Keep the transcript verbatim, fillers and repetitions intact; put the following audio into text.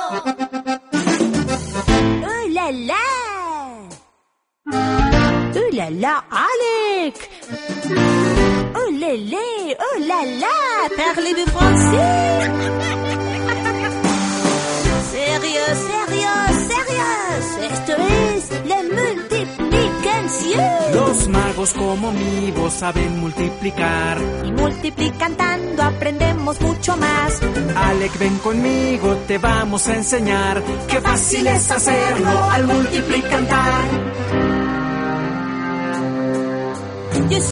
¡Oh, la, la! ¡Oh, la, la, Alec! ¡Oh, la, la! ¡Oh, la, la! Parlez-vous français? Sérieux, sérieux, sérieux. Esto es la multiplicación. Los magos como mi voz saben multiplicar. Y multiplicando aprendemos mucho más. Alec, ven conmigo, te vamos a enseñar. Qué fácil es hacerlo al multiplicar.